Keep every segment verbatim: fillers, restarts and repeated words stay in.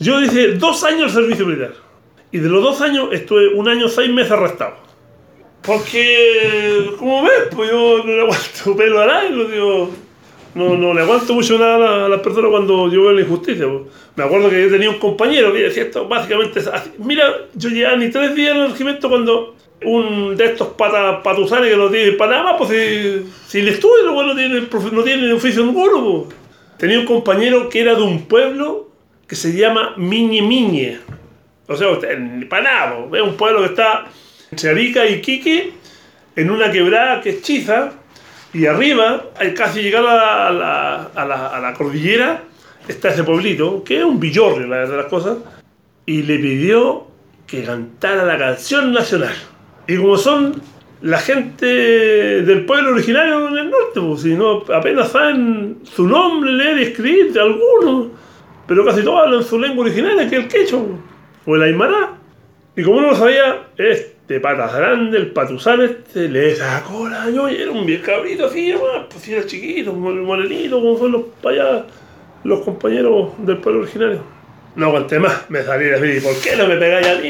Yo hice dos años de servicio militar. Y de los dos años estuve un año, seis meses arrestado. Porque, como ves, pues yo no le aguanto pelo a nadie, lo digo. No, no le aguanto mucho nada a las personas cuando yo veo la injusticia. Pues. Me acuerdo que yo tenía un compañero que decía esto, básicamente es así. Mira, yo llevaba ni tres días en el regimiento cuando un de estos pata, patusanes que no tiene para nada más, pues si, si le estudio, luego no tiene, no tiene oficio ninguno. Pues. Tenía un compañero que era de un pueblo que se llama Miñe Miñe. O sea, para nada, pues. Es un pueblo que está entre Arica y Iquique, en una quebrada que es Chiza, y arriba, al casi llegar a la, a, la, a la cordillera, está ese pueblito, que es un villorrio, la verdad de las cosas, y le pidió que cantara la canción nacional. Y como son la gente del pueblo originario en el norte, pues, si no, apenas saben su nombre, leer y escribir, de algunos, pero casi todos hablan su lengua originaria, que es el quechua, o el aymara. Y como no lo sabía, este patas grande, el patusán este, le sacó la ñoña, era un bien cabrito así, pues si era chiquito, como el morenito, como son los para allá, los compañeros del pueblo originario. No aguanté más, me salí de ahí, ¿por qué no me pegáis a mí?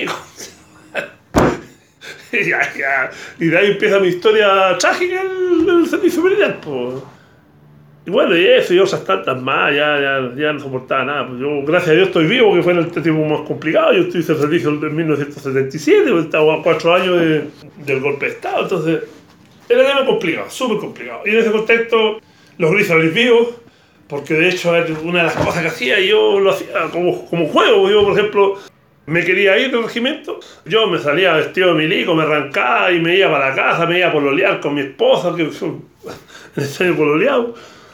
y, ya, ya. y de ahí empieza mi historia trágica en el servicio militar, pues. Y bueno, y eso y otras tantas más, ya, ya, ya no soportaba nada. Pues yo, gracias a Dios, estoy vivo, que fue en el tiempo más complicado. Yo estuve en servicio en mil novecientos setenta y siete, pues estaba a cuatro años de, del golpe de Estado, entonces era tema complicado, súper complicado. Y en ese contexto, los gris salís vivos, porque de hecho una de las cosas que hacía, yo lo hacía como, como juego. Yo, por ejemplo, me quería ir del regimiento, yo me salía vestido de milico, me arrancaba y me iba para la casa, me iba a pololear con mi esposa, que en ese año pololeado.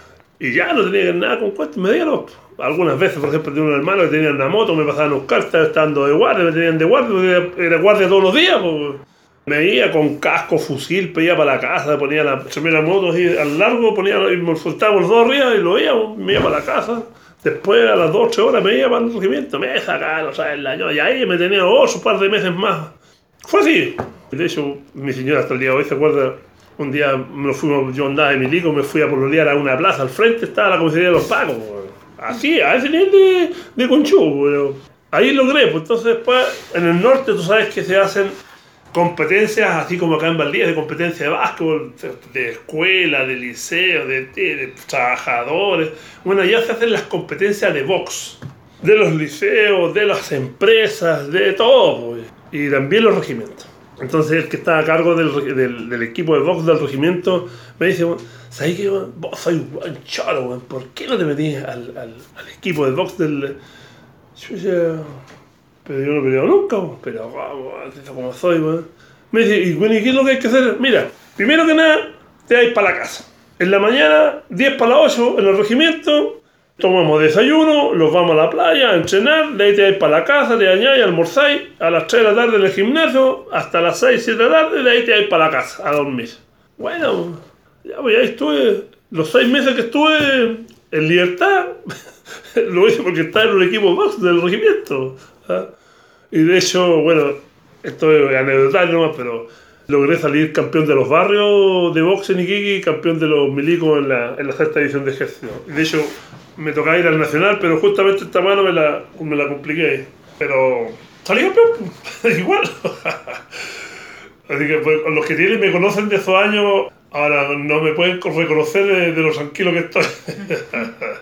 Y ya no tenía nada con cuentos, me dieron. Algunas veces, por ejemplo, tenía un hermano que tenía una moto, me pasaban a buscar, estaba estando de guardia, me tenían de guardia, era guardia todos los días. Pues. Me iba con casco, fusil, pedía para la casa, ponía la primera moto así al largo, ponía, y me soltaba los dos arriba y lo veía, me iba para la casa. Después, a las dos o tres horas, me iba para el regimiento, me sacaron, o sea, el año, y ahí me tenía otro par de meses más. Fue así. De hecho, mi señora hasta el día de hoy se acuerda. Un día me fuimos, yo andaba de milico, me fui a pololear a una plaza, al frente estaba la comisaría de los Pacos, así, a ese nivel de, de conchudo, pero ahí logré. Pues entonces después, en el norte tú sabes que se hacen competencias, así como acá en Valdivia, de competencia de básquetbol, de escuela, de liceo, de, de, de trabajadores. Bueno, allá se hacen las competencias de box, de los liceos, de las empresas, de todo, pues. Y también los regimientos. Entonces el que está a cargo del, del, del equipo de box del regimiento me dice, ¿sabes qué? Vos sois un buen choro, ¿por qué no te metís al, al, al equipo de box del...? Yo decía, pero yo no he peleado nunca, pero vamos, como soy, man. Me dice, ¿y bueno, qué es lo que hay que hacer? Mira, primero que nada, te vais para la casa. En la mañana, diez para las ocho, en el regimiento, tomamos desayuno, los vamos a la playa a entrenar, de ahí te vais para la casa, te bañáis, almorzáis, a las tres de la tarde en el gimnasio, hasta las seis, siete de la tarde, de ahí te vais para la casa a dormir. Bueno, ya pues ahí estuve, los seis meses que estuve en libertad, lo hice porque estaba en un equipo de box del regimiento. ¿Ah? Y de hecho, bueno, esto es anecdotario nomás, pero logré salir campeón de los barrios de box en Iquique y campeón de los milicos en la, en la sexta división de ejército. Y de hecho, me tocaba ir al nacional, pero justamente esta mano me la, me la compliqué. Pero salí campeón, igual. Así que pues, los que tienen me conocen de esos años, ahora no me pueden reconocer de, de lo tranquilo que estoy.